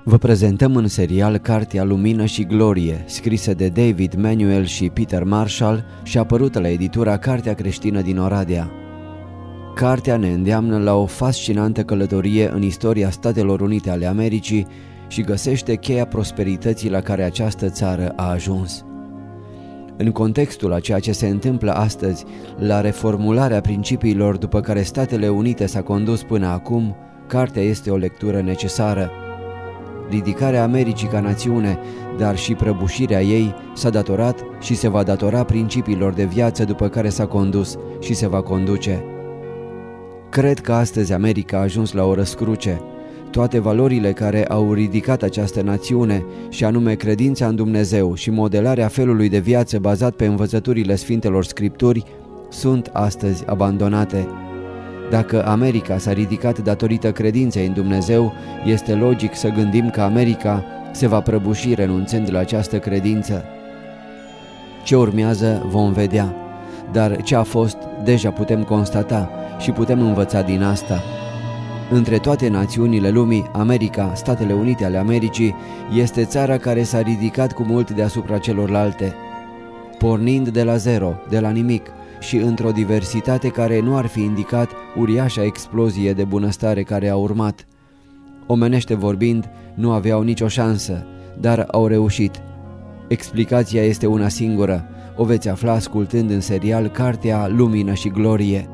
Vă prezentăm în serial cartea Lumină și Glorie, scrisă de David Manuel și Peter Marshall și apărută la editura Cartea Creștină din Oradea. Cartea ne îndeamnă la o fascinantă călătorie în istoria Statelor Unite ale Americii și găsește cheia prosperității la care această țară a ajuns. În contextul a ceea ce se întâmplă astăzi, la reformularea principiilor după care Statele Unite s-a condus până acum, cartea este o lectură necesară. Ridicarea Americii ca națiune, dar și prăbușirea ei s-a datorat și se va datora principiilor de viață după care s-a condus și se va conduce. Cred că astăzi America a ajuns la o răscruce. Toate valorile care au ridicat această națiune, și anume credința în Dumnezeu și modelarea felului de viață bazat pe învățăturile Sfintelor Scripturi, sunt astăzi abandonate. Dacă America s-a ridicat datorită credinței în Dumnezeu, este logic să gândim că America se va prăbuși renunțând la această credință. Ce urmează vom vedea, dar ce a fost deja putem constata și putem învăța din asta. Între toate națiunile lumii, America, Statele Unite ale Americii, este țara care s-a ridicat cu mult deasupra celorlalte. Pornind de la zero, de la nimic, și într-o diversitate care nu ar fi indicat uriașa explozie de bunăstare care a urmat. Omenește vorbind, nu aveau nicio șansă, dar au reușit. Explicația este una singură, o veți afla ascultând în serial cartea Lumină și Glorie.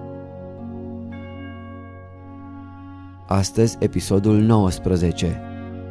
Astăzi, episodul 19.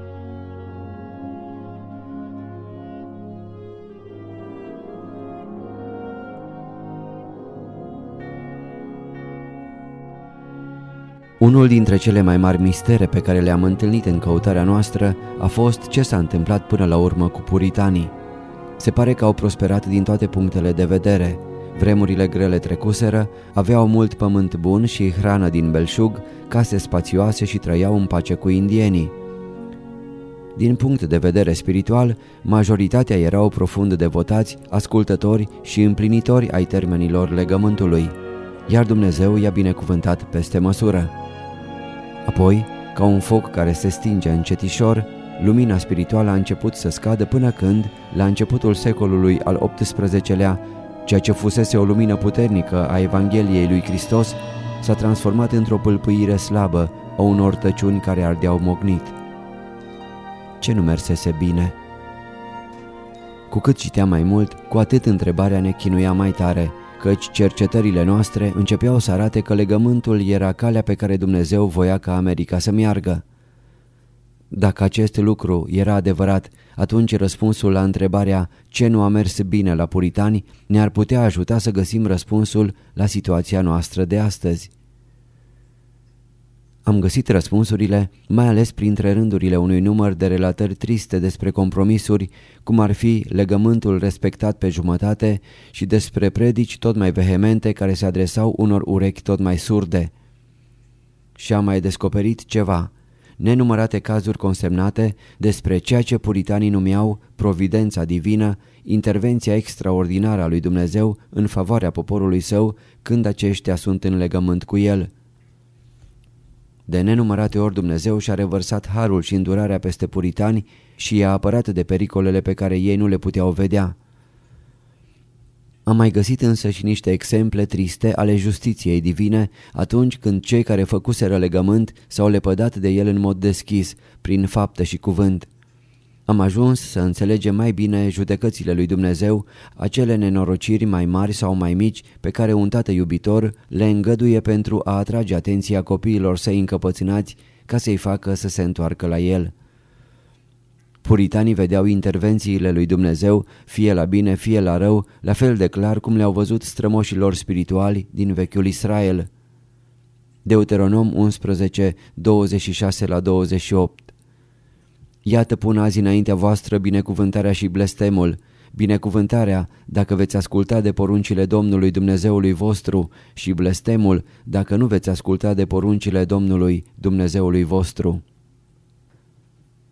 Unul dintre cele mai mari mistere pe care le-am întâlnit în căutarea noastră a fost ce s-a întâmplat până la urmă cu puritanii. Se pare că au prosperat din toate punctele de vedere. Vremurile grele trecuseră, aveau mult pământ bun și hrană din belșug, case spațioase și trăiau în pace cu indienii. Din punct de vedere spiritual, majoritatea erau profund devotați, ascultători și împlinitori ai termenilor legământului, iar Dumnezeu i-a binecuvântat peste măsură. Apoi, ca un foc care se stinge încetișor, lumina spirituală a început să scadă până când, la începutul secolului al XVIII-lea, ceea ce fusese o lumină puternică a Evangheliei lui Hristos s-a transformat într-o pâlpâire slabă a unor tăciuni care ardeau mocnit. Ce nu mersese bine? Cu cât citeam mai mult, cu atât întrebarea ne chinuia mai tare, căci cercetările noastre începeau să arate că legământul era calea pe care Dumnezeu voia ca America să meargă. Dacă acest lucru era adevărat, atunci răspunsul la întrebarea ce nu a mers bine la puritani ne-ar putea ajuta să găsim răspunsul la situația noastră de astăzi. Am găsit răspunsurile, mai ales printre rândurile unui număr de relatări triste despre compromisuri, cum ar fi legământul respectat pe jumătate, și despre predici tot mai vehemente care se adresau unor urechi tot mai surde. Și am mai descoperit ceva, nenumărate cazuri consemnate despre ceea ce puritanii numeau providența divină, intervenția extraordinară a lui Dumnezeu în favoarea poporului său când aceștia sunt în legământ cu el. De nenumărate ori Dumnezeu și-a revărsat harul și îndurarea peste puritani și i-a apărat de pericolele pe care ei nu le puteau vedea. Am mai găsit însă și niște exemple triste ale justiției divine atunci când cei care făcuseră legământ s-au lepădat de el în mod deschis, prin faptă și cuvânt. Am ajuns să înțelegem mai bine judecățile lui Dumnezeu, acele nenorociri mai mari sau mai mici pe care un tată iubitor le îngăduie pentru a atrage atenția copiilor săi încăpățânați ca să-i facă să se întoarcă la el. Puritanii vedeau intervențiile lui Dumnezeu, fie la bine, fie la rău, la fel de clar cum le-au văzut strămoșilor spirituali din vechiul Israel. Deuteronom 11, 26-28. Iată pun azi înaintea voastră binecuvântarea și blestemul. Binecuvântarea dacă veți asculta de poruncile Domnului Dumnezeului vostru și blestemul dacă nu veți asculta de poruncile Domnului Dumnezeului vostru.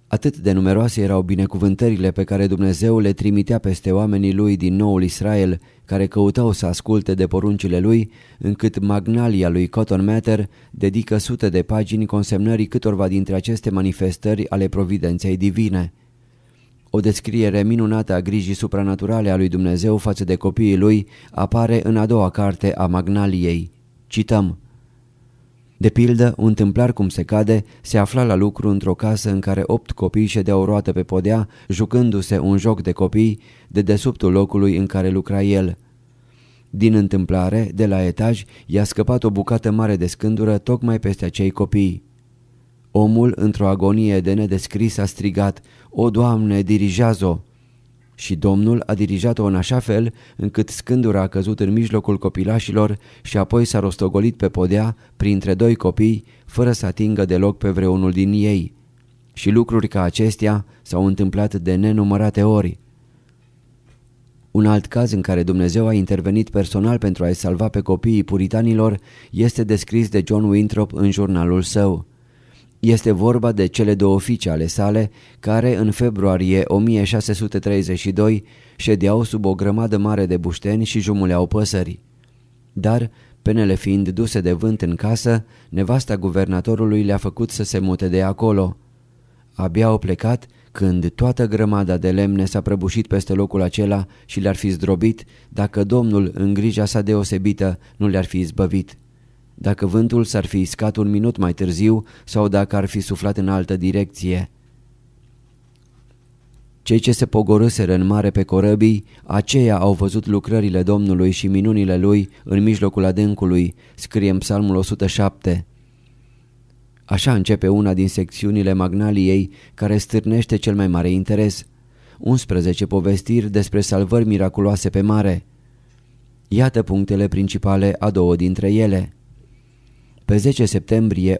Atât de numeroase erau binecuvântările pe care Dumnezeu le trimitea peste oamenii lui din noul Israel, care căutau să asculte de poruncile lui, încât Magnalia lui Cotton Mather dedică sute de pagini consemnării câtorva dintre aceste manifestări ale providenței divine. O descriere minunată a grijii supranaturale a lui Dumnezeu față de copiii lui apare în a doua carte a Magnaliei. Cităm: de pildă, un tâmplar cum se cade se afla la lucru într-o casă în care 8 copii ședeau roată pe podea, jucându-se un joc de copii de desubtul locului în care lucra el. Din întâmplare, de la etaj, i-a scăpat o bucată mare de scândură tocmai peste acei copii. Omul, într-o agonie de nedescris, a strigat: „O, Doamne, dirigează-o!” Și Domnul a dirijat-o în așa fel încât scândura a căzut în mijlocul copilașilor și apoi s-a rostogolit pe podea printre 2 copii, fără să atingă deloc pe vreunul din ei. Și lucruri ca acestea s-au întâmplat de nenumărate ori. Un alt caz în care Dumnezeu a intervenit personal pentru a-i salva pe copiii puritanilor este descris de John Winthrop în jurnalul său. Este vorba de cele 2 fiice ale sale care în februarie 1632 ședeau sub o grămadă mare de bușteni și jumuleau păsări. Dar, penele fiind duse de vânt în casă, nevasta guvernatorului le-a făcut să se mute de acolo. Abia au plecat când toată grămada de lemne s-a prăbușit peste locul acela și le-ar fi zdrobit dacă Domnul, în grija sa deosebită, nu le-ar fi izbăvit. Dacă vântul s-ar fi iscat un minut mai târziu sau dacă ar fi suflat în altă direcție. Cei ce se pogorâseră în mare pe corăbii, aceia au văzut lucrările Domnului și minunile Lui în mijlocul adâncului, scrie în Psalmul 107. Așa începe una din secțiunile Magnaliei care stârnește cel mai mare interes. 11 povestiri despre salvări miraculoase pe mare. Iată punctele principale a 2 dintre ele. Pe 10 septembrie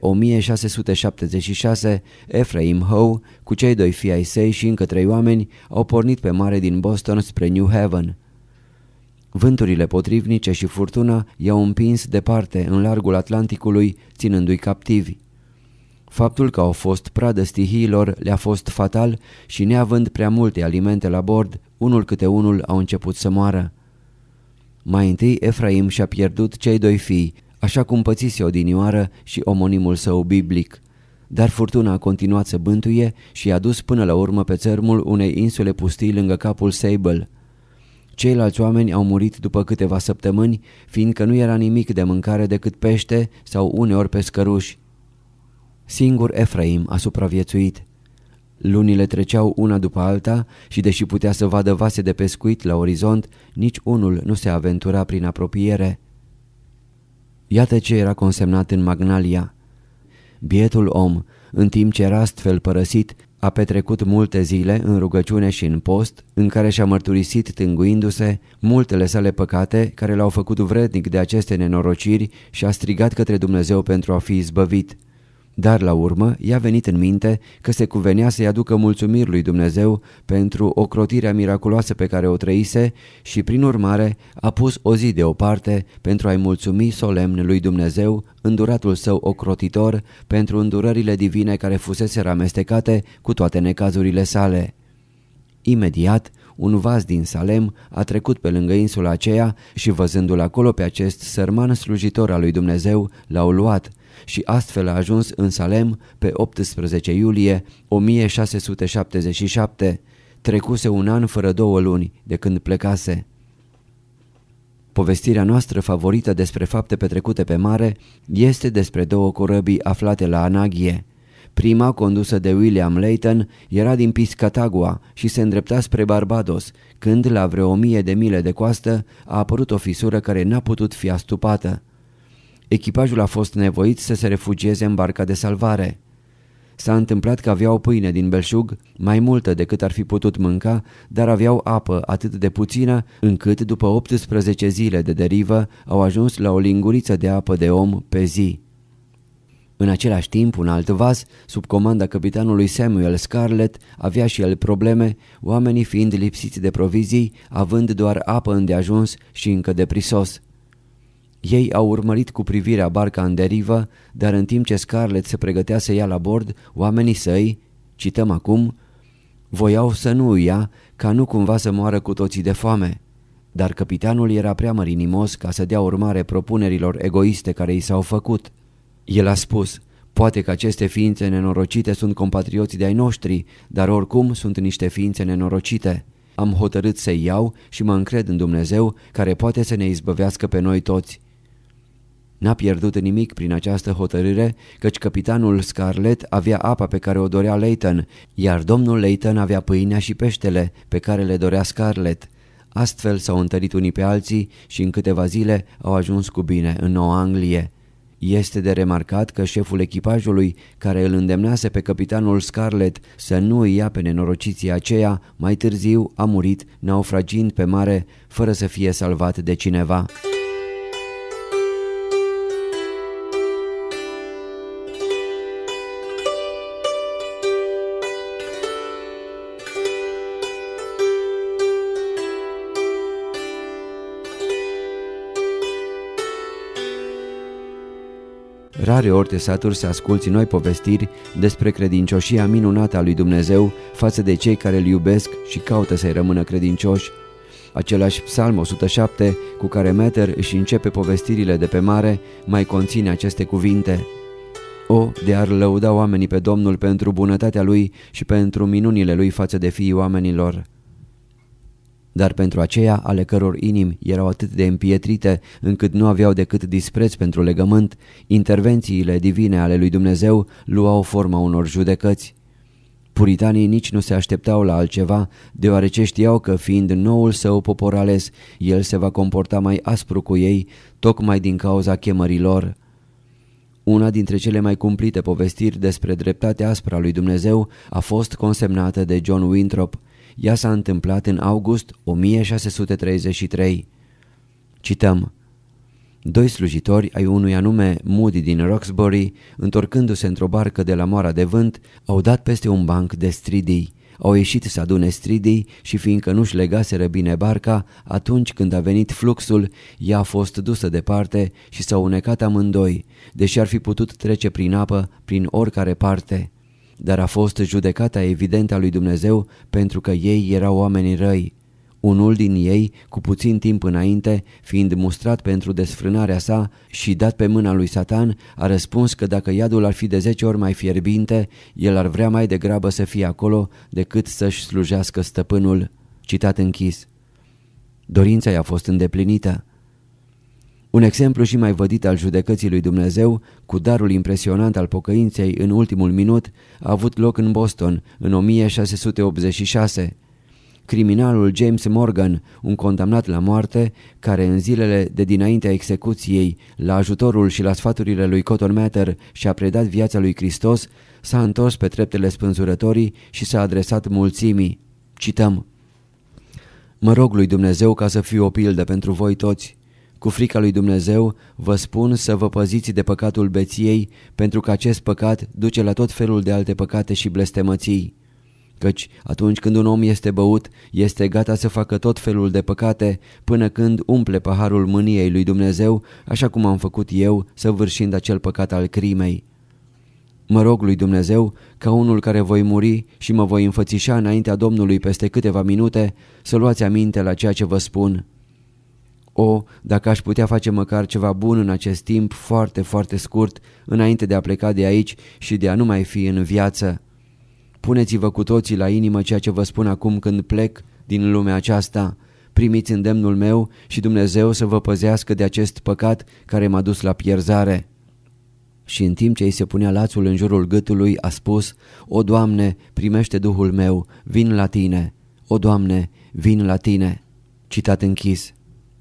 1676, Ephraim Howe, cu cei 2 fii ai săi și încă 3 oameni, au pornit pe mare din Boston spre New Haven. Vânturile potrivnice și furtuna i-au împins departe în largul Atlanticului, ținându-i captivi. Faptul că au fost pradă stihiilor le-a fost fatal și, neavând prea multe alimente la bord, unul câte unul au început să moară. Mai întâi Efraim și-a pierdut cei 2 fii, așa cum pățise odinioară și omonimul său biblic. Dar furtuna a continuat să bântuie și i-a dus până la urmă pe țărmul unei insule pustii lângă capul Sable. Ceilalți oameni au murit după câteva săptămâni, fiindcă nu era nimic de mâncare decât pește sau uneori pescăruși. Singur Efraim a supraviețuit. Lunile treceau una după alta și, deși putea să vadă vase de pescuit la orizont, nici unul nu se aventura prin apropiere. Iată ce era consemnat în Magnalia. Bietul om, în timp ce era astfel părăsit, a petrecut multe zile în rugăciune și în post, în care și-a mărturisit, tânguindu-se, multele sale păcate care l-au făcut vrednic de aceste nenorociri și a strigat către Dumnezeu pentru a fi izbăvit. Dar la urmă i-a venit în minte că se cuvenea să-i aducă mulțumiri lui Dumnezeu pentru ocrotirea miraculoasă pe care o trăise și prin urmare a pus o zi deoparte pentru a-i mulțumi solemn lui Dumnezeu, înduratul său ocrotitor, pentru îndurările divine care fuseseră amestecate cu toate necazurile sale. Imediat, un vas din Salem a trecut pe lângă insula aceea și, văzându-l acolo pe acest sărman slujitor al lui Dumnezeu, l-au luat și astfel a ajuns în Salem pe 18 iulie 1677. Trecuse un an fără 2 luni de când plecase. Povestirea noastră favorită despre fapte petrecute pe mare este despre 2 corăbii aflate la Anaghie. Prima, condusă de William Layton, era din Piscatagua și se îndrepta spre Barbados, când, la vreo 1000 de mile de coastă, a apărut o fisură care n-a putut fi astupată. Echipajul a fost nevoit să se refugieze în barca de salvare. S-a întâmplat că aveau pâine din belșug, mai multă decât ar fi putut mânca, dar aveau apă atât de puțină încât după 18 zile de derivă au ajuns la o linguriță de apă de om pe zi. În același timp, un alt vas, sub comanda capitanului Samuel Scarlett, avea și el probleme, oamenii fiind lipsiți de provizii, având doar apă îndeajuns și încă de prisos. Ei au urmărit cu privirea barca în derivă, dar în timp ce Scarlett se pregătea să ia la bord, oamenii săi, Cităm acum: voiau să nu ia, ca nu cumva să moară cu toții de foame. Dar căpitanul era prea mărinimos ca să dea urmare propunerilor egoiste care i s-au făcut. El a spus: poate că aceste ființe nenorocite sunt compatrioții de-ai noștri, dar oricum sunt niște ființe nenorocite. Am hotărât să-i iau și mă încred în Dumnezeu, care poate să ne izbăvească pe noi toți. N-a pierdut nimic prin această hotărâre, căci căpitanul Scarlett avea apa pe care o dorea Layton, iar domnul Layton avea pâinea și peștele pe care le dorea Scarlett. Astfel s-au întărit unii pe alții și în câteva zile au ajuns cu bine în Noua Anglie. Este de remarcat că șeful echipajului, care îl îndemnase pe căpitanul Scarlett să nu îi ia pe nenorociții aceia, mai târziu a murit naufragind pe mare fără să fie salvat de cineva. Rare ori te saturi să asculți noi povestiri despre credincioșia minunată a lui Dumnezeu față de cei care îl iubesc și caută să-i rămână credincioși. Același Psalm 107 cu care Meter își începe povestirile de pe mare mai conține aceste cuvinte: o, de ar lăuda oamenii pe Domnul pentru bunătatea Lui și pentru minunile Lui față de fiii oamenilor. Dar pentru aceia ale căror inimi erau atât de împietrite încât nu aveau decât dispreț pentru legământ, intervențiile divine ale lui Dumnezeu luau forma unor judecăți. Puritanii nici nu se așteptau la altceva, deoarece știau că, fiind noul său popor ales, el se va comporta mai aspru cu ei, tocmai din cauza chemării lor. Una dintre cele mai cumplite povestiri despre dreptatea aspră a lui Dumnezeu a fost consemnată de John Winthrop. Ea s-a întâmplat în august 1633. Cităm: doi slujitori ai unui anume Moody din Roxbury, întorcându-se într-o barcă de la moara de vânt, au dat peste un banc de stridii. Au ieșit să adune stridii și fiindcă nu-și legaseră bine barca, atunci când a venit fluxul, ea a fost dusă departe și s-au unecat amândoi, deși ar fi putut trece prin apă prin oricare parte. Dar a fost judecata evidentă a lui Dumnezeu pentru că ei erau oameni răi. Unul din ei, cu puțin timp înainte, fiind mustrat pentru desfrânarea sa și dat pe mâna lui Satan, a răspuns că dacă iadul ar fi de 10 ori mai fierbinte, el ar vrea mai degrabă să fie acolo decât să-și slujească stăpânul. Citat închis. Dorința i-a fost îndeplinită. Un exemplu și mai vădit al judecății lui Dumnezeu, cu darul impresionant al pocăinței în ultimul minut, a avut loc în Boston în 1686. Criminalul James Morgan, un condamnat la moarte, care în zilele de dinaintea execuției, la ajutorul și la sfaturile lui Cotton Mather și-a predat viața lui Hristos, s-a întors pe treptele spânzurătorii și s-a adresat mulțimii. Cităm: mă rog lui Dumnezeu ca să fiu o pildă pentru voi toți. Cu frica lui Dumnezeu vă spun să vă păziți de păcatul beției, pentru că acest păcat duce la tot felul de alte păcate și blestemății. Căci atunci când un om este băut, este gata să facă tot felul de păcate, până când umple paharul mâniei lui Dumnezeu, așa cum am făcut eu, săvârșind acel păcat al crimei. Mă rog lui Dumnezeu ca unul care voi muri și mă voi înfățișa înaintea Domnului peste câteva minute, să luați aminte la ceea ce vă spun. O, dacă aș putea face măcar ceva bun în acest timp foarte, foarte scurt, înainte de a pleca de aici și de a nu mai fi în viață. Puneți-vă cu toții la inimă ceea ce vă spun acum când plec din lumea aceasta. Primiți îndemnul meu și Dumnezeu să vă păzească de acest păcat care m-a dus la pierzare. Și în timp ce îi se punea lațul în jurul gâtului, a spus: o, Doamne, primește Duhul meu, vin la Tine. O, Doamne, vin la Tine. Citat închis.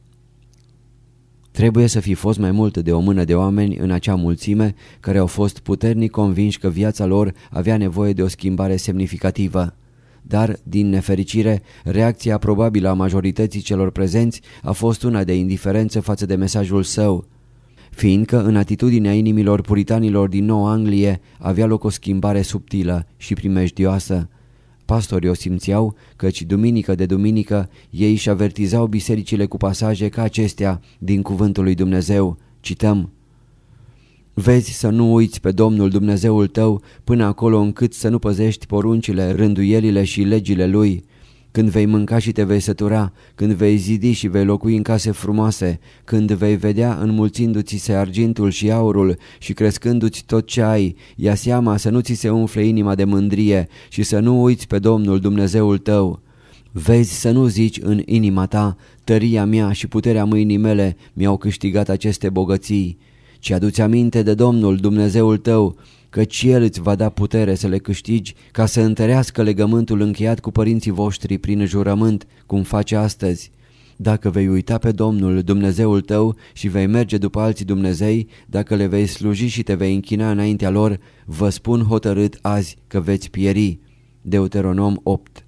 Trebuie să fi fost mai mult de o mână de oameni în acea mulțime care au fost puternic convinși că viața lor avea nevoie de o schimbare semnificativă. Dar, din nefericire, reacția probabilă a majorității celor prezenți a fost una de indiferență față de mesajul său. Fiindcă în atitudinea inimilor puritanilor din Noua Anglie avea loc o schimbare subtilă și primejdioasă. Pastorii o simțeau, căci duminică de duminică ei își avertizau bisericile cu pasaje ca acestea din cuvântul lui Dumnezeu. Cităm: Vezi să nu uiți pe Domnul Dumnezeul tău până acolo încât să nu păzești poruncile, rânduielile și legile Lui. Când vei mânca și te vei sătura, când vei zidi și vei locui în case frumoase, când vei vedea înmulțindu-ți se argintul și aurul și crescându-ți tot ce ai, ia seama să nu ți se umfle inima de mândrie și să nu uiți pe Domnul Dumnezeul tău. Vezi să nu zici în inima ta, tăria mea și puterea mâinii mele mi-au câștigat aceste bogății, ci adu-ți aminte de Domnul Dumnezeul tău, căci El îți va da putere să le câștigi ca să întărească legământul încheiat cu părinții voștri prin jurământ, cum face astăzi. Dacă vei uita pe Domnul Dumnezeul tău și vei merge după alții Dumnezei, dacă le vei sluji și te vei închina înaintea lor, vă spun hotărât azi că veți pieri. Deuteronom 8.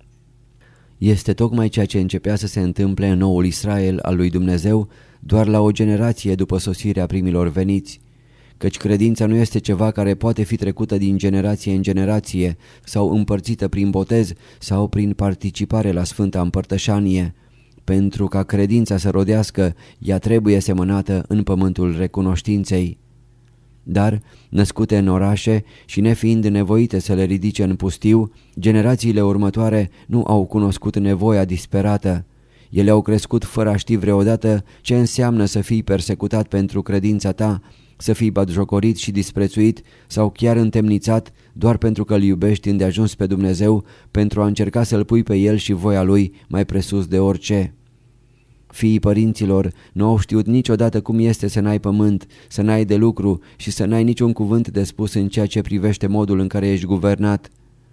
Este tocmai ceea ce începea să se întâmple în noul Israel al lui Dumnezeu doar la o generație după sosirea primilor veniți. Căci credința nu este ceva care poate fi trecută din generație în generație sau împărțită prin botez sau prin participare la Sfânta Împărtășanie. Pentru ca credința să rodească, ea trebuie semănată în pământul recunoștinței. Dar, născute în orașe și nefiind nevoite să le ridice în pustiu, generațiile următoare nu au cunoscut nevoia disperată. Ele au crescut fără a ști vreodată ce înseamnă să fii persecutat pentru credința ta, să fii batjocorit și disprețuit sau chiar întemnițat doar pentru că îl iubești îndeajuns pe Dumnezeu, pentru a încerca să-L pui pe El și voia Lui mai presus de orice. Fiii părinților nu au știut niciodată cum este să n-ai pământ, să n-ai de lucru și să n-ai niciun cuvânt de spus în ceea ce privește modul în care ești guvernat.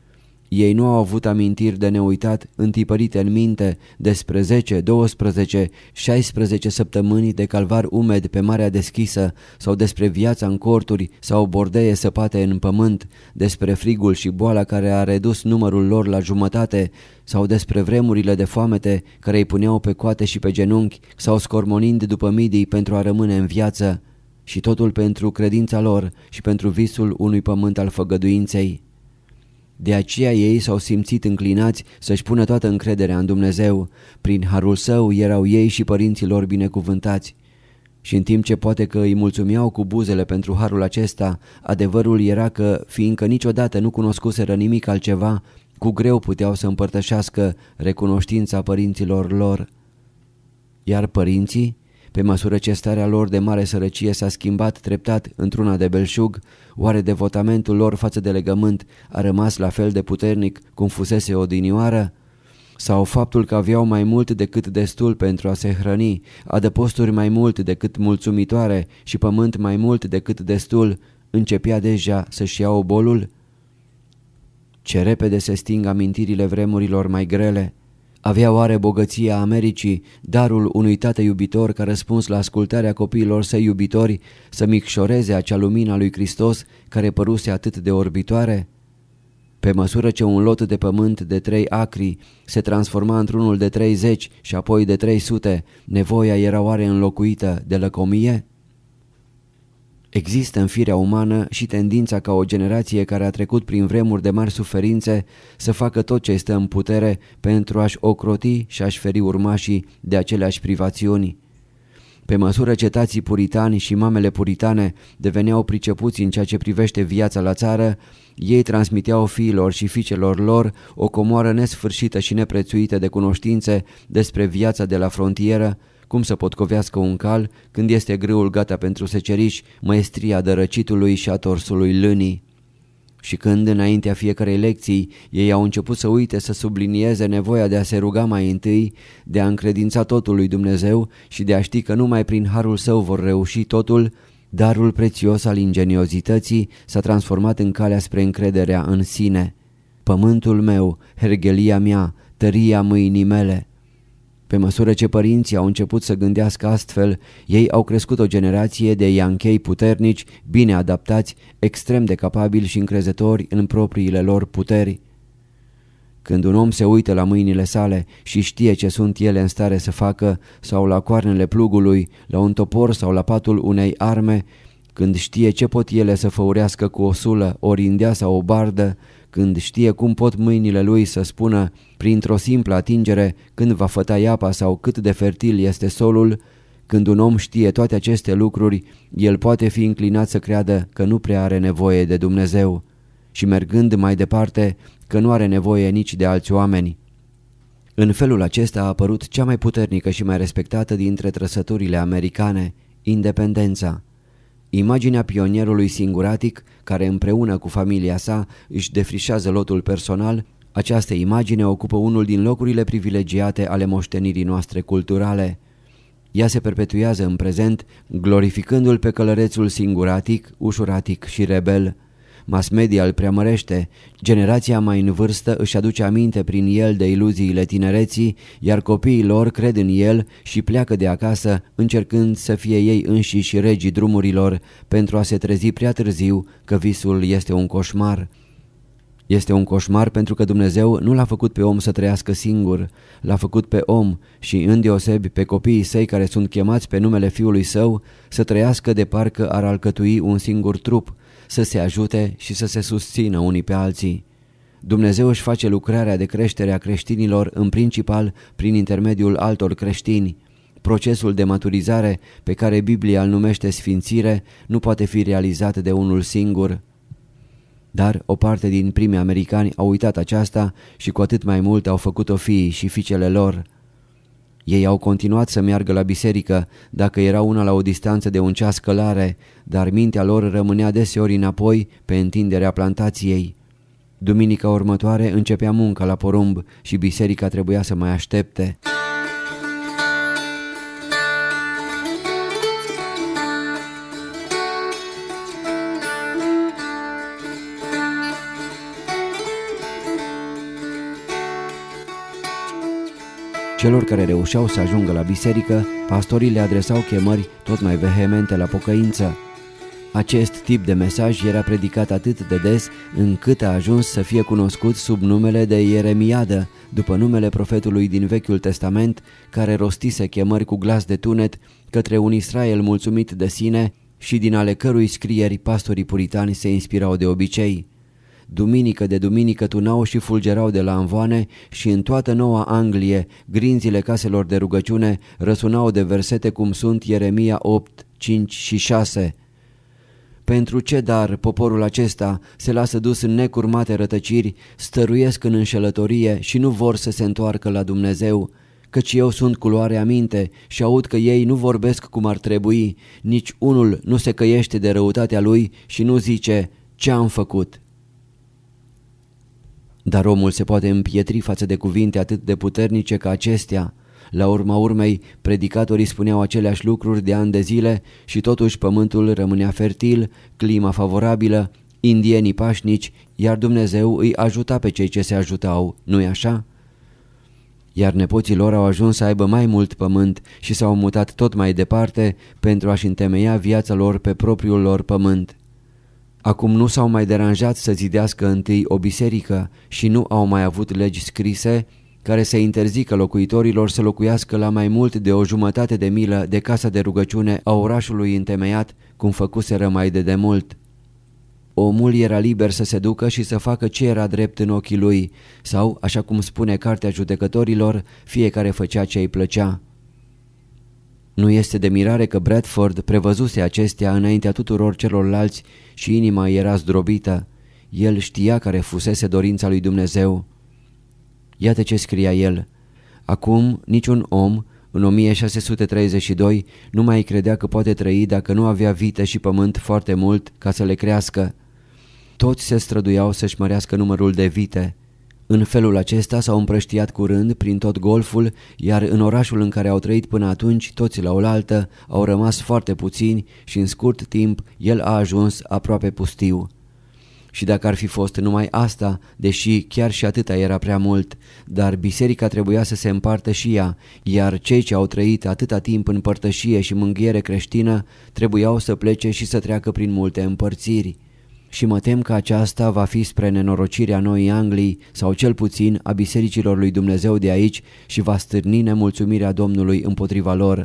Ei nu au avut amintiri de neuitat întipărite în minte despre 10, 12, 16 săptămâni de calvar umed pe marea deschisă sau despre viața în corturi sau bordeie săpate în pământ, despre frigul și boala care a redus numărul lor la jumătate sau despre vremurile de foamete care îi puneau pe coate și pe genunchi sau scormonind după midii pentru a rămâne în viață, și totul pentru credința lor și pentru visul unui pământ al făgăduinței. De aceea ei s-au simțit înclinați să-și pună toată încrederea în Dumnezeu. Prin harul său erau ei și părinții lor binecuvântați. Și în timp ce poate că îi mulțumeau cu buzele pentru harul acesta, adevărul era că, fiindcă niciodată nu cunoscuseră nimic altceva, cu greu puteau să împărtășească recunoștința părinților lor. Iar părinții, pe măsură ce starea lor de mare sărăcie s-a schimbat treptat într-una de belșug, oare devotamentul lor față de legământ a rămas la fel de puternic cum fusese odinioară? Sau faptul că aveau mai mult decât destul pentru a se hrăni, adăposturi mai mult decât mulțumitoare și pământ mai mult decât destul, începea deja să-și ia obolul? Ce repede se sting amintirile vremurilor mai grele! Avea oare bogăția Americii, darul unui tată iubitor ca răspuns la ascultarea copiilor săi iubitori, să micșoreze acea lumină a lui Hristos care păruse atât de orbitoare? Pe măsură ce un lot de pământ de 3 acri se transforma într-unul de 30 și apoi de 300, nevoia era oare înlocuită de lăcomie? Există în firea umană și tendința ca o generație care a trecut prin vremuri de mari suferințe să facă tot ce stă în putere pentru a-și ocroti și a-și feri urmașii de aceleași privațiuni. Pe măsură ce tații puritani și mamele puritane deveneau pricepuți în ceea ce privește viața la țară, ei transmiteau fiilor și fiicelor lor o comoară nesfârșită și neprețuită de cunoștințe despre viața de la frontieră, cum să potcovească un cal când este grâul gata pentru seceriș, măestria dărăcitului și a torsului lânii. Și când, înaintea fiecarei lecții, ei au început să uite să sublinieze nevoia de a se ruga mai întâi, de a încredința totul lui Dumnezeu și de a ști că numai prin harul său vor reuși totul, darul prețios al ingeniozității s-a transformat în calea spre încrederea în sine. Pământul meu, herghelia mea, tăria mâinii mele. Pe măsură ce părinții au început să gândească astfel, ei au crescut o generație de ianchei puternici, bine adaptați, extrem de capabili și încrezători în propriile lor puteri. Când un om se uită la mâinile sale și știe ce sunt ele în stare să facă, sau la coarnele plugului, la un topor sau la patul unei arme, când știe ce pot ele să făurească cu o sulă, o rindea sau o bardă, când știe cum pot mâinile lui să spună, printr-o simplă atingere, când va făta iapa sau cât de fertil este solul, Când un om știe toate aceste lucruri, el poate fi înclinat să creadă că nu prea are nevoie de Dumnezeu și, mergând mai departe, că nu are nevoie nici de alți oameni. În felul acesta a apărut cea mai puternică și mai respectată dintre trăsăturile americane, independența. Imaginea pionierului singuratic, care împreună cu familia sa își defrișează lotul personal, această imagine ocupă unul din locurile privilegiate ale moștenirii noastre culturale. Ea se perpetuează în prezent, glorificându-l pe călărețul singuratic, ușuratic și rebel. Mass media îl preamărește, generația mai în vârstă își aduce aminte prin el de iluziile tinereții, iar copiii lor cred în el și pleacă de acasă încercând să fie ei înșiși regii drumurilor pentru a se trezi prea târziu că visul este un coșmar. Este un coșmar pentru că Dumnezeu nu l-a făcut pe om să trăiască singur, l-a făcut pe om și îndeosebi pe copiii săi care sunt chemați pe numele Fiului Său să trăiască de parcă ar alcătui un singur trup, să se ajute și să se susțină unii pe alții. Dumnezeu își face lucrarea de creștere a creștinilor în principal prin intermediul altor creștini. Procesul de maturizare pe care Biblia îl numește sfințire nu poate fi realizat de unul singur. Dar o parte din primii americani au uitat aceasta și cu atât mai mult au făcut-o fiii și fiicele lor. Ei au continuat să meargă la biserică, dacă era una la o distanță de un ceas călare, dar mintea lor rămânea deseori înapoi pe întinderea plantației. Duminica următoare începea munca la porumb și biserica trebuia să mai aștepte. Celor care reușeau să ajungă la biserică, pastorii le adresau chemări tot mai vehemente la pocăință. Acest tip de mesaj era predicat atât de des încât a ajuns să fie cunoscut sub numele de Ieremiadă, după numele profetului din Vechiul Testament, care rostise chemări cu glas de tunet către un Israel mulțumit de sine și din ale cărui scrieri pastorii puritani se inspirau de obicei. Duminică de duminică tunau și fulgerau de la amvoane și în toată Noua Anglie grinzile caselor de rugăciune răsunau de versete cum sunt Ieremia 8, 5 și 6. Pentru ce dar poporul acesta se lasă dus în necurmate rătăciri, stăruiesc în înșelătorie și nu vor să se întoarcă la Dumnezeu? Căci eu sunt cu luarea minte și aud că ei nu vorbesc cum ar trebui, nici unul nu se căiește de răutatea lui și nu zice, ce am făcut? Dar omul se poate împietri față de cuvinte atât de puternice ca acestea. La urma urmei, predicatorii spuneau aceleași lucruri de ani de zile și totuși pământul rămânea fertil, clima favorabilă, indienii pașnici, iar Dumnezeu îi ajuta pe cei ce se ajutau, nu-i așa? Iar nepoții lor au ajuns să aibă mai mult pământ și s-au mutat tot mai departe pentru a-și întemeia viața lor pe propriul lor pământ. Acum nu s-au mai deranjat să zidească întâi o biserică și nu au mai avut legi scrise care să interzică locuitorilor să locuiască la mai mult de o jumătate de milă de casa de rugăciune a orașului întemeiat, cum făcuseră mai de demult. Omul era liber să se ducă și să facă ce era drept în ochii lui, sau, așa cum spune Cartea Judecătorilor, fiecare făcea ce îi plăcea. Nu este de mirare că Bradford prevăzuse acestea înaintea tuturor celorlalți și inima era zdrobită. El știa care fusese dorința lui Dumnezeu. Iată ce scria el: acum niciun om, în 1632, nu mai credea că poate trăi dacă nu avea vite și pământ foarte mult ca să le crească. Toți se străduiau să-și mărească numărul de vite. În felul acesta s-au împrăștiat curând prin tot golful, iar în orașul în care au trăit până atunci, toți la oaltă, au rămas foarte puțini și în scurt timp el a ajuns aproape pustiu. Și dacă ar fi fost numai asta, deși chiar și atâta era prea mult, dar biserica trebuia să se împartă și ea, iar cei ce au trăit atâta timp în părtășie și mânghiere creștină trebuiau să plece și să treacă prin multe împărțiri. Și mă tem că aceasta va fi spre nenorocirea Noii Anglii sau cel puțin a bisericilor lui Dumnezeu de aici și va stârni nemulțumirea Domnului împotriva lor.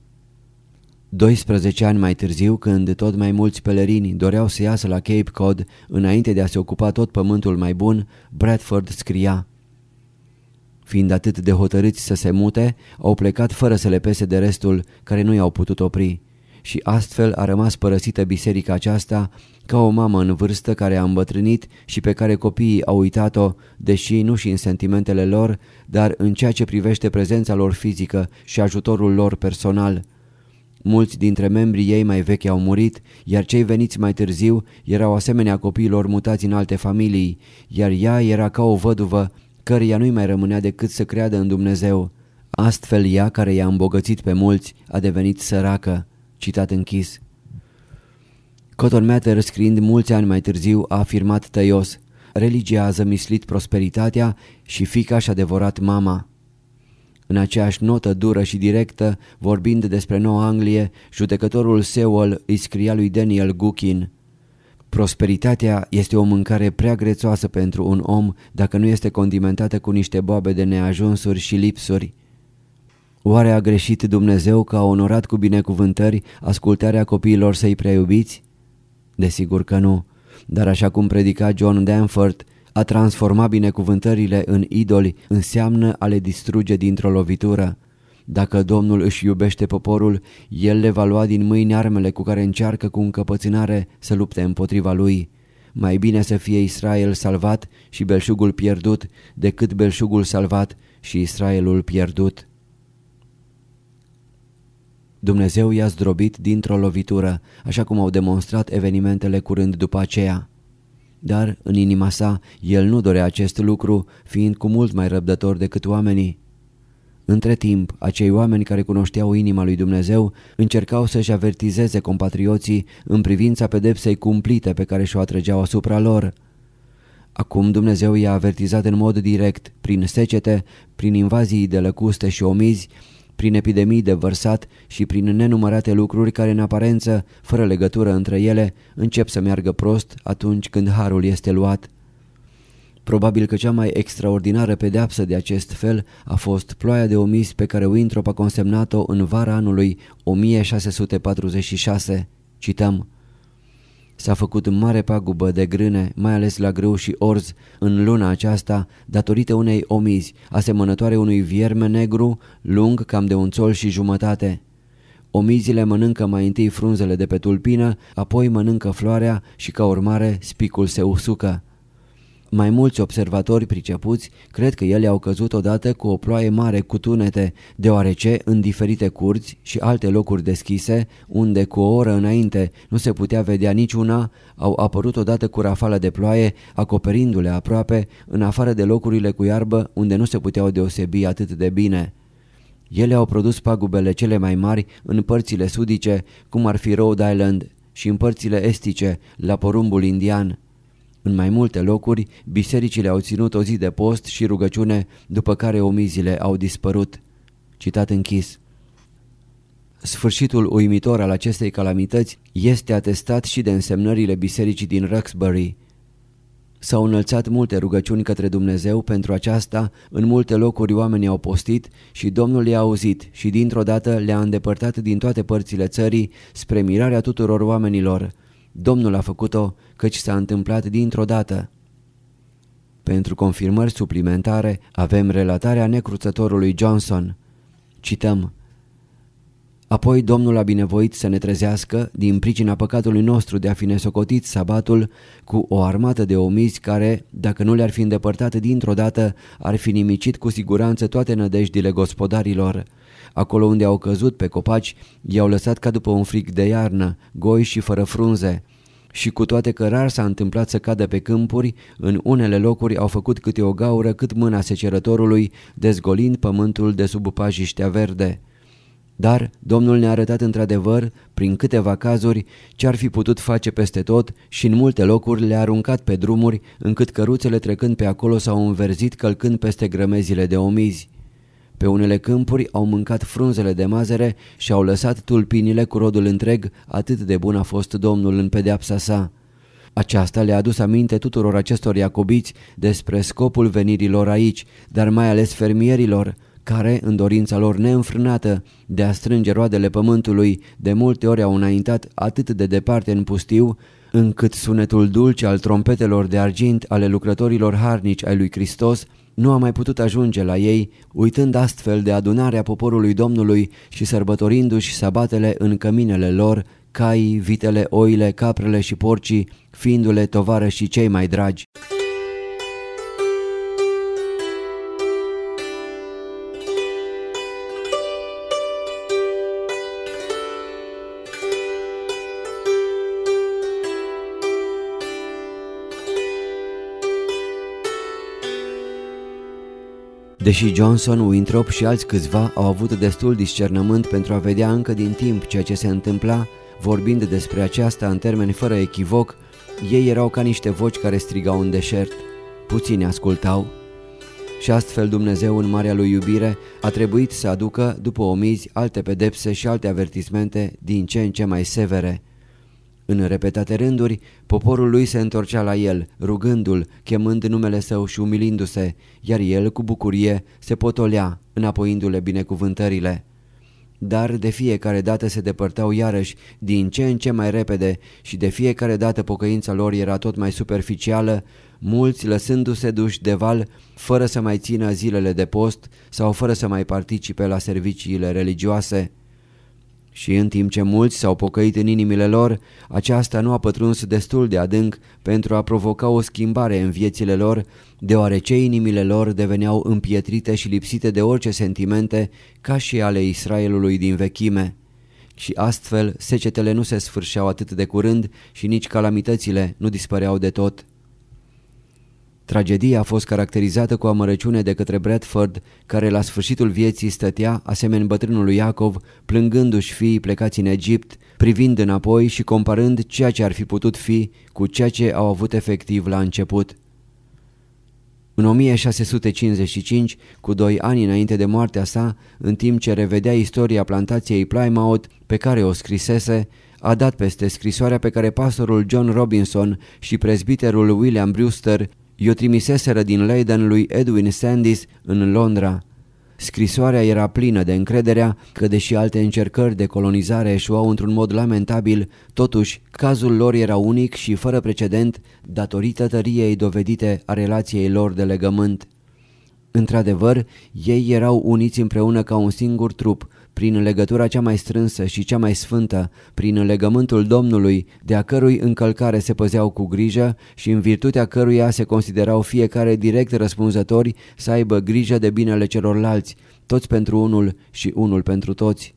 12 ani mai târziu, când tot mai mulți pelerini doreau să iasă la Cape Cod înainte de a se ocupa tot pământul mai bun, Bradford scria: Fiind atât de hotărâți să se mute, au plecat fără să le pese de restul care nu i-au putut opri. Și astfel a rămas părăsită biserica aceasta ca o mamă în vârstă care a îmbătrânit și pe care copiii au uitat-o, deși nu și în sentimentele lor, dar în ceea ce privește prezența lor fizică și ajutorul lor personal. Mulți dintre membrii ei mai vechi au murit, iar cei veniți mai târziu erau asemenea copiilor mutați în alte familii, iar ea era ca o văduvă căreia nu-i mai rămânea decât să creadă în Dumnezeu. Astfel ea, care i-a îmbogățit pe mulți, a devenit săracă. Citat închis. Cotton Mather, scriind mulți ani mai târziu, a afirmat tăios: religia a zămislit prosperitatea și fiica și-a devorat mama. În aceeași notă dură și directă, vorbind despre Noua Anglie, judecătorul Sewell îi scria lui Daniel Gookin: prosperitatea este o mâncare prea grețoasă pentru un om dacă nu este condimentată cu niște boabe de neajunsuri și lipsuri. Oare a greșit Dumnezeu că a onorat cu binecuvântări ascultarea copiilor săi prea iubiți? Desigur că nu, dar așa cum predica John Danforth, a transforma binecuvântările în idoli înseamnă a le distruge dintr-o lovitură. Dacă Domnul își iubește poporul, El le va lua din mâini armele cu care încearcă cu încăpățânare să lupte împotriva lui. Mai bine să fie Israel salvat și belșugul pierdut decât belșugul salvat și Israelul pierdut. Dumnezeu i-a zdrobit dintr-o lovitură, așa cum au demonstrat evenimentele curând după aceea. Dar în inima sa el nu dorea acest lucru, fiind cu mult mai răbdător decât oamenii. Între timp, acei oameni care cunoșteau inima lui Dumnezeu încercau să-și avertizeze compatrioții în privința pedepsei cumplite pe care și-o atrăgeau asupra lor. Acum Dumnezeu i-a avertizat în mod direct, prin secete, prin invazii de lăcuste și omizi, prin epidemii de vărsat și prin nenumărate lucruri care în aparență, fără legătură între ele, încep să meargă prost atunci când harul este luat. Probabil că cea mai extraordinară pedeapsă de acest fel a fost ploaia de omizi pe care Winthrop a consemnat-o în vara anului 1646. Cităm: s-a făcut mare pagubă de grâne, mai ales la grâu și orz, în luna aceasta, datorită unei omizi, asemănătoare unui vierme negru, lung cam de 1,5 țoli. Omizile mănâncă mai întâi frunzele de pe tulpină, apoi mănâncă floarea și ca urmare spicul se usucă. Mai mulți observatori pricepuți cred că ele au căzut odată cu o ploaie mare cu tunete, deoarece în diferite curți și alte locuri deschise, unde cu o oră înainte nu se putea vedea niciuna, au apărut odată cu rafală de ploaie, acoperindu-le aproape, în afară de locurile cu iarbă unde nu se puteau deosebi atât de bine. Ele au produs pagubele cele mai mari în părțile sudice, cum ar fi Rhode Island, și în părțile estice, la porumbul indian. În mai multe locuri, bisericile au ținut o zi de post și rugăciune, după care omizile au dispărut. Citat închis. Sfârșitul uimitor al acestei calamități este atestat și de însemnările bisericii din Roxbury. S-au înălțat multe rugăciuni către Dumnezeu pentru aceasta, în multe locuri oamenii au postit și Domnul i-a auzit și dintr-o dată le-a îndepărtat din toate părțile țării spre mirarea tuturor oamenilor. Domnul a făcut-o, căci s-a întâmplat dintr-o dată. Pentru confirmări suplimentare avem relatarea necruțătorului Johnson. Cităm: apoi Domnul a binevoit să ne trezească, din pricina păcatului nostru de a fi nesocotit sabatul, cu o armată de omizi care, dacă nu le-ar fi îndepărtat dintr-o dată, ar fi nimicit cu siguranță toate nădejdile gospodarilor. Acolo unde au căzut pe copaci, i-au lăsat ca după un frig de iarnă, goi și fără frunze. Și cu toate că rar s-a întâmplat să cadă pe câmpuri, în unele locuri au făcut câte o gaură cât mâna secerătorului, dezgolind pământul de sub pajiștea verde. Dar Domnul ne-a arătat într-adevăr, prin câteva cazuri, ce ar fi putut face peste tot și în multe locuri le-a aruncat pe drumuri, încât căruțele trecând pe acolo s-au înverzit călcând peste grămezile de omizi. Pe unele câmpuri au mâncat frunzele de mazăre și au lăsat tulpinile cu rodul întreg, atât de bun a fost Domnul în pedeapsa sa. Aceasta le-a adus aminte tuturor acestor iacobiți despre scopul venirilor aici, dar mai ales fermierilor, care, în dorința lor neînfrânată de a strânge roadele pământului, de multe ori au înaintat atât de departe în pustiu, încât sunetul dulce al trompetelor de argint ale lucrătorilor harnici ai lui Hristos nu a mai putut ajunge la ei, uitând astfel de adunarea poporului Domnului și sărbătorindu-și sabatele în căminele lor, caii, vitele, oile, caprele și porcii, fiindu-le tovarășii cei mai dragi. Deși Johnson, Winthrop și alți câțiva au avut destul discernământ pentru a vedea încă din timp ceea ce se întâmpla, vorbind despre aceasta în termeni fără echivoc, ei erau ca niște voci care strigau în deșert. Puțini ascultau. Și astfel Dumnezeu, în marea lui iubire, a trebuit să aducă, după omizi, alte pedepse și alte avertismente din ce în ce mai severe. În repetate rânduri, poporul lui se întorcea la el, rugându-l, chemând numele său și umilindu-se, iar el, cu bucurie, se potolea, înapoiindu-le binecuvântările. Dar de fiecare dată se depărtau iarăși, din ce în ce mai repede, și de fiecare dată pocăința lor era tot mai superficială, mulți lăsându-se duși de val, fără să mai țină zilele de post sau fără să mai participe la serviciile religioase. Și în timp ce mulți s-au pocăit în inimile lor, aceasta nu a pătruns destul de adânc pentru a provoca o schimbare în viețile lor, deoarece inimile lor deveneau împietrite și lipsite de orice sentimente, ca și ale Israelului din vechime. Și astfel secetele nu se sfârșeau atât de curând și nici calamitățile nu dispăreau de tot. Tragedia a fost caracterizată cu amărăciune de către Bradford, care la sfârșitul vieții stătea, asemeni bătrânului Iacov, plângându-și fiii plecați în Egipt, privind înapoi și comparând ceea ce ar fi putut fi cu ceea ce au avut efectiv la început. În 1655, cu 2 ani înainte de moartea sa, în timp ce revedea istoria plantației Plymouth pe care o scrisese, a dat peste scrisoarea pe care pastorul John Robinson și prezbiterul William Brewster i-o trimiseseră din Leiden lui Edwin Sandys în Londra. Scrisoarea era plină de încrederea că, deși alte încercări de colonizare eșuau într-un mod lamentabil, totuși cazul lor era unic și fără precedent datorită tăriei dovedite a relației lor de legământ. Într-adevăr, ei erau uniți împreună ca un singur trup, prin legătura cea mai strânsă și cea mai sfântă, prin legământul Domnului, de-a cărui încălcare se păzeau cu grijă și în virtutea căruia se considerau fiecare direct răspunzători să aibă grijă de binele celorlalți, toți pentru unul și unul pentru toți.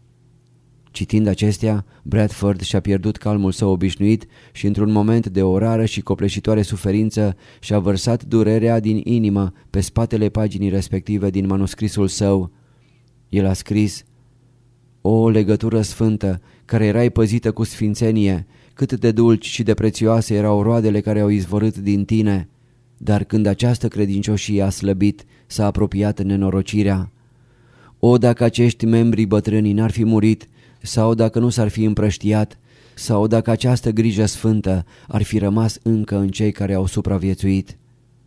Citind acestea, Bradford și-a pierdut calmul său obișnuit și într-un moment de o rară și copleșitoare suferință și-a vărsat durerea din inimă pe spatele paginii respective din manuscrisul său. El a scris: O legătură sfântă, care erai păzită cu sfințenie, cât de dulci și de prețioase erau roadele care au izvorât din tine, dar când această credincioșie a slăbit, s-a apropiat nenorocirea. O, dacă acești membri bătrâni n-ar fi murit, sau dacă nu s-ar fi împrăștiat, sau dacă această grijă sfântă ar fi rămas încă în cei care au supraviețuit.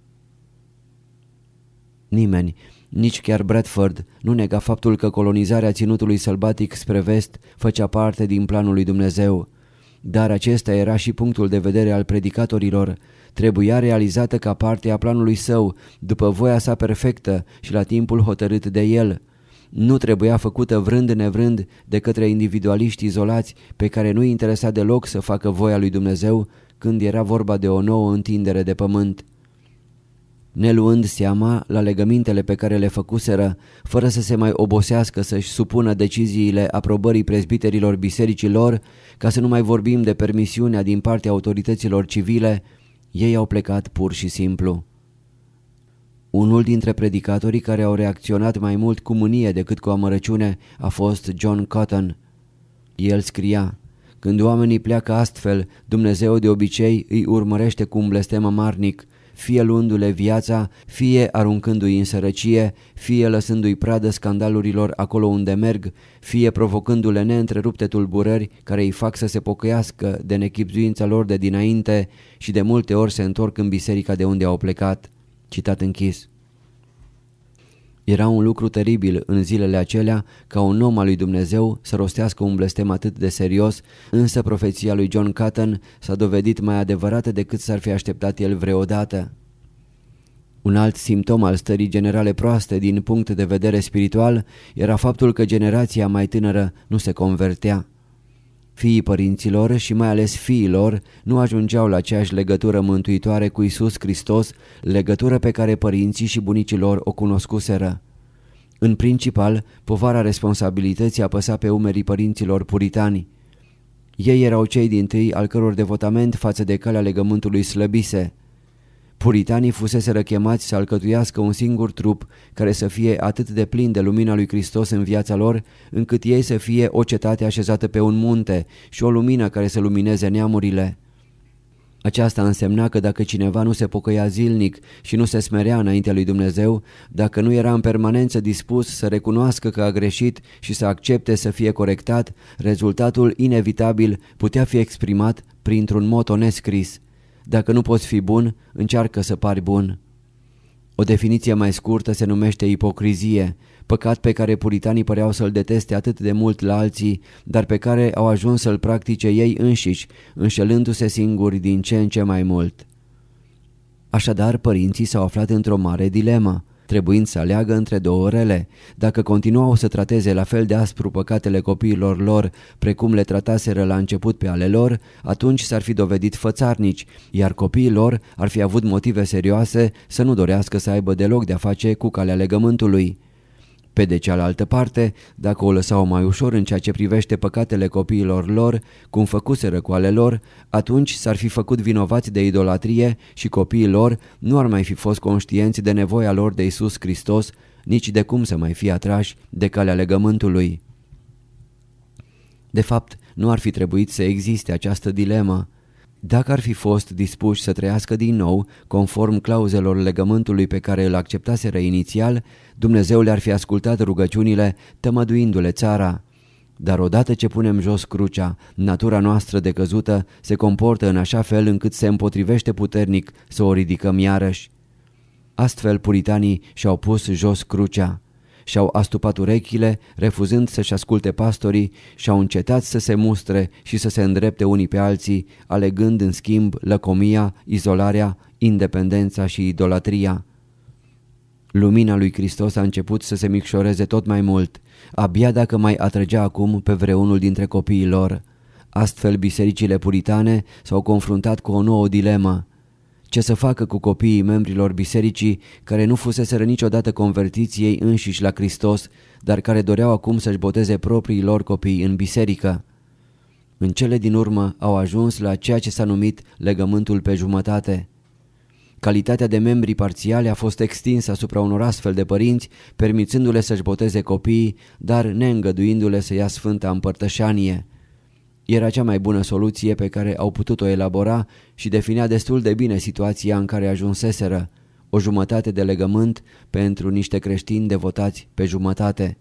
Nimeni, nici chiar Bradford, nu nega faptul că colonizarea ținutului sălbatic spre vest făcea parte din planul lui Dumnezeu. Dar acesta era și punctul de vedere al predicatorilor. Trebuia realizată ca parte a planului său, după voia sa perfectă și la timpul hotărât de el. Nu trebuia făcută vrând nevrând de către individualiști izolați pe care nu-i interesa deloc să facă voia lui Dumnezeu când era vorba de o nouă întindere de pământ. Neluând seama la legămintele pe care le făcuseră, fără să se mai obosească să-și supună deciziile aprobării prezbiterilor bisericii lor, ca să nu mai vorbim de permisiunea din partea autorităților civile, ei au plecat pur și simplu. Unul dintre predicatorii care au reacționat mai mult cu mânie decât cu amărăciune a fost John Cotton. El scria: când oamenii pleacă astfel, Dumnezeu de obicei îi urmărește cu un blestem amarnic, fie luându-le viața, fie aruncându-i în sărăcie, fie lăsându-i pradă scandalurilor acolo unde merg, fie provocându-le neîntrerupte tulburări care îi fac să se pocăiască de nechibzuința lor de dinainte și de multe ori se întorc în biserica de unde au plecat. Citat închis. Era un lucru teribil în zilele acelea ca un om al lui Dumnezeu să rostească un blestem atât de serios, însă profeția lui John Cotton s-a dovedit mai adevărată decât s-ar fi așteptat el vreodată. Un alt simptom al stării generale proaste din punct de vedere spiritual era faptul că generația mai tânără nu se convertea. Fiii părinților și mai ales fiilor nu ajungeau la aceeași legătură mântuitoare cu Iisus Hristos, legătură pe care părinții și bunicii lor o cunoscuseră. În principal, povara responsabilității apăsa pe umerii părinților puritani. Ei erau cei dintâi al căror devotament față de calea legământului slăbise. Puritanii fuseseră chemați să alcătuiască un singur trup care să fie atât de plin de lumina lui Hristos în viața lor, încât ei să fie o cetate așezată pe un munte și o lumină care să lumineze neamurile. Aceasta însemna că dacă cineva nu se pocăia zilnic și nu se smerea înaintea lui Dumnezeu, dacă nu era în permanență dispus să recunoască că a greșit și să accepte să fie corectat, rezultatul inevitabil putea fi exprimat printr-un moto nescris: dacă nu poți fi bun, încearcă să pari bun. O definiție mai scurtă se numește ipocrizie, păcat pe care puritanii păreau să-l deteste atât de mult la alții, dar pe care au ajuns să-l practice ei înșiși, înșelându-se singuri din ce în ce mai mult. Așadar, părinții s-au aflat într-o mare dilemă, trebuind să aleagă între două rele. Dacă continuau să trateze la fel de aspru păcatele copiilor lor, precum le trataseră la început pe ale lor, atunci s-ar fi dovedit fățarnici, iar copiii lor ar fi avut motive serioase să nu dorească să aibă deloc de-a face cu calea legământului. Pe de cealaltă parte, dacă o lăsau mai ușor în ceea ce privește păcatele copiilor lor, cum făcuseră cu ale lor, atunci s-ar fi făcut vinovați de idolatrie și copiii lor nu ar mai fi fost conștienți de nevoia lor de Iisus Hristos, nici de cum să mai fie atrași de calea legământului. De fapt, nu ar fi trebuit să existe această dilemă. Dacă ar fi fost dispuși să trăiască din nou, conform clauzelor legământului pe care îl acceptaseră inițial, Dumnezeu le-ar fi ascultat rugăciunile, tămăduindu-le țara. Dar odată ce punem jos crucea, natura noastră decăzută se comportă în așa fel încât se împotrivește puternic să o ridicăm iarăși. Astfel puritanii și-au pus jos crucea. Și-au astupat urechile, refuzând să-și asculte pastorii, și-au încetat să se mustre și să se îndrepte unii pe alții, alegând în schimb lăcomia, izolarea, independența și idolatria. Lumina lui Hristos a început să se micșoreze tot mai mult, abia dacă mai atrăgea acum pe vreunul dintre copiii lor. Astfel, bisericile puritane s-au confruntat cu o nouă dilemă. Ce să facă cu copiii membrilor bisericii care nu fuseseră niciodată convertiți ei înșiși la Hristos, dar care doreau acum să-și boteze proprii lor copii în biserică? În cele din urmă au ajuns la ceea ce s-a numit legământul pe jumătate. Calitatea de membri parțiale a fost extinsă asupra unor astfel de părinți, permițându-le să-și boteze copiii, dar neîngăduindu-le să ia sfânta împărtășanie. Era cea mai bună soluție pe care au putut-o elabora și definea destul de bine situația în care ajunseseră: o jumătate de legământ pentru niște creștini devotați pe jumătate.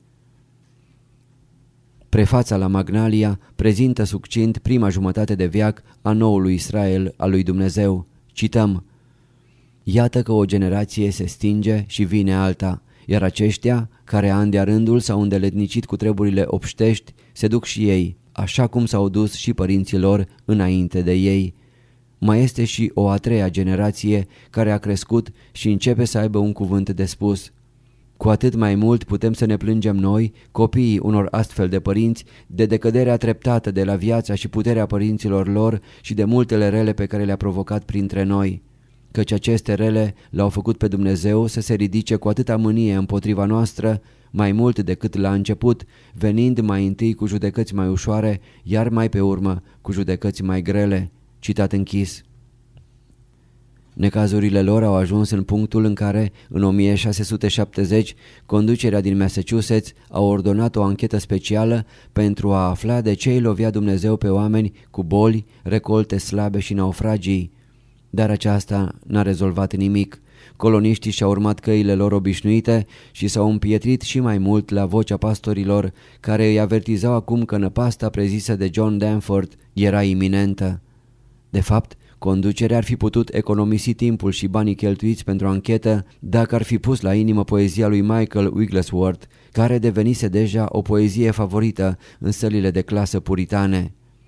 Prefața la Magnalia prezintă succint prima jumătate de veac a noului Israel al lui Dumnezeu. Cităm: iată că o generație se stinge și vine alta, iar aceștia, care an de-a rândul s-au îndeletnicit cu treburile obștești, se duc și ei, așa cum s-au dus și părinții lor înainte de ei. Mai este și o a treia generație care a crescut și începe să aibă un cuvânt de spus. Cu atât mai mult putem să ne plângem noi, copiii unor astfel de părinți, de decăderea treptată de la viața și puterea părinților lor și de multele rele pe care le-a provocat printre noi. Căci aceste rele l-au făcut pe Dumnezeu să se ridice cu atâta mânie împotriva noastră, mai mult decât la început, venind mai întâi cu judecăți mai ușoare, iar mai pe urmă cu judecăți mai grele. Citat închis. Necazurile lor au ajuns în punctul în care, în 1670, conducerea din Massachusetts a ordonat o anchetă specială pentru a afla de ce îi lovea Dumnezeu pe oameni cu boli, recolte slabe și naufragii. Dar aceasta n-a rezolvat nimic. Coloniștii și-au urmat căile lor obișnuite și s-au împietrit și mai mult la vocea pastorilor, care îi avertizau acum că năpasta prezisă de John Danforth era iminentă. De fapt, conducerea ar fi putut economisi timpul și banii cheltuiți pentru anchetă dacă ar fi pus la inimă poezia lui Michael Wigglesworth, care devenise deja o poezie favorită în sălile de clasă puritane.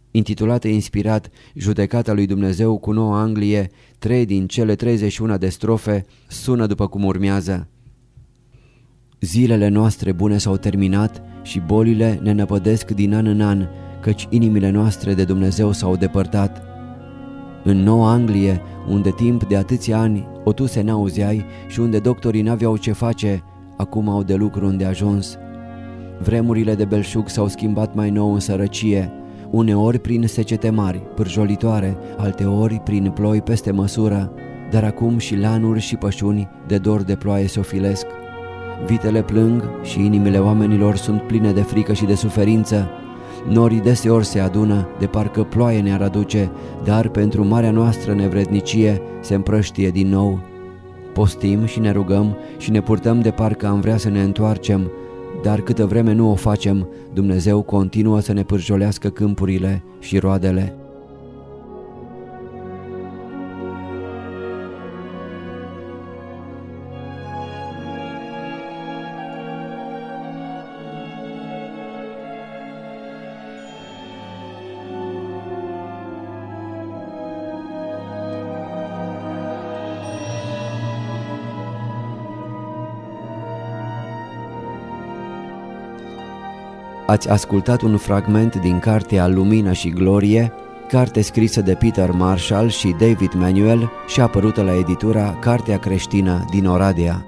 Intitulată inspirat Judecata lui Dumnezeu cu Noua Anglie, 3 din cele 31 de strofe sună după cum urmează. Zilele noastre bune s-au terminat și bolile ne năpădesc din an în an, căci inimile noastre de Dumnezeu s-au depărtat. În Noua Anglie, unde timp de atâția ani o tuse n-auzeai și unde doctorii n-aveau ce face, acum au de lucru îndeajuns. Vremurile de belșug s-au schimbat mai nou în sărăcie, uneori prin secete mari, pârjolitoare, alteori prin ploi peste măsură, dar acum și lanuri și pășuni de dor de ploaie se ofilesc. Vitele plâng și inimile oamenilor sunt pline de frică și de suferință. Norii deseori se adună, de parcă ploaie ne-ar aduce, dar pentru marea noastră nevrednicie se împrăștie din nou. Postim și ne rugăm și ne purtăm de parcă am vrea să ne întoarcem, dar câtă vreme nu o facem, Dumnezeu continuă să ne pârjolească câmpurile și roadele. Ați ascultat un fragment din cartea Lumină și Glorie, carte scrisă de Peter Marshall și David Manuel și apărută la editura Cartea Creștină din Oradea.